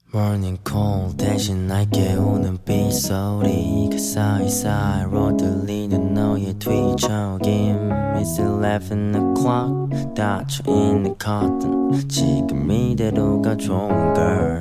Morning call 대신 날 깨우는 빗소리가 사이사이로 들리는 너의 뒤척임 It's 11 o'clock 닫혀있는 커튼 지금 이대로가 좋은 걸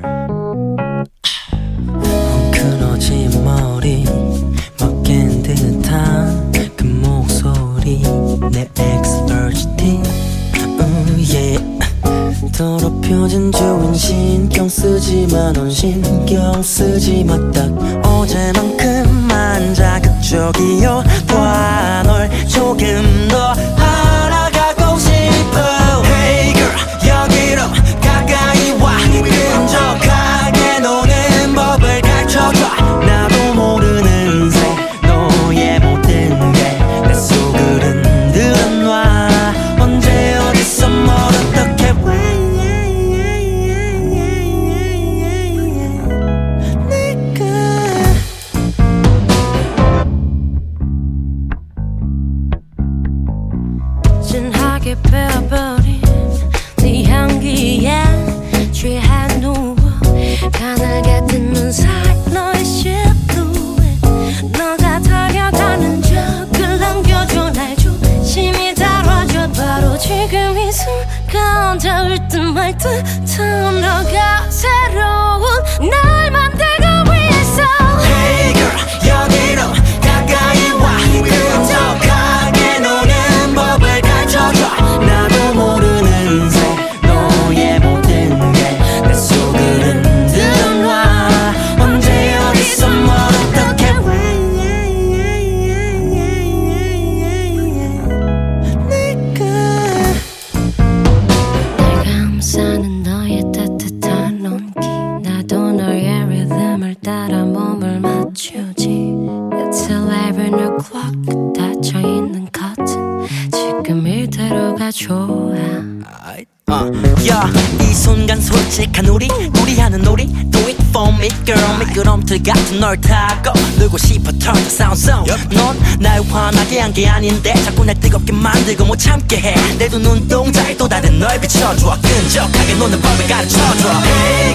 헝클어진 머리 먹힌 듯한 그 목소리 내 엑스퍼지티 yeah. 더럽혀진 주인 신경 쓰지마 넌 신경 쓰지마 딱 어제만큼만 자극적이어 봐 널 조금 더 알아가고 싶어 Hey girl 여기로 가까이 와 끈적하게 노는 법을 가르쳐줘 나도 모르는 새 너의 모든 게 내 속을 흔들어놔 언제 어디서 뭘 어떻게 왜 진하게 빼어버린 네 향기에 취한 누워 가늘게 뜬 눈 사이 너의 실루엣 너가 다가가는 적을 남겨줘 날 조심히 다뤄줘 바로 지금 이 순간 닿을 듯 말 듯한 너가 새로운 날 만들기 위해서 Hey girl 여기로 가까이 와 끈적하게 노는 법을 가르쳐줘 나도 모르는 새 너의 모든 게 내 속을 흔들어놔 언제 어디서 뭘 어떻게 왜 날 감싸는 너의 따뜻한 온기 나도 너의 리듬을 따라 몸을 맞추지 It's 11 o'clock 닫혀있는 커튼 지금 이대로가 좋아 이 순간 솔직한 우리 하는 놀이 Do it for me girl 미끄럼틀 같은 널 타고 놀고 싶어 turn the sound 넌 날 화나게 한 게 아닌데 자꾸 날 뜨겁게 만들고 못 참게 해 내 두 눈동자에 또 다른 널 비춰줘 끈적하게 노는 법을 가르쳐줘 Hey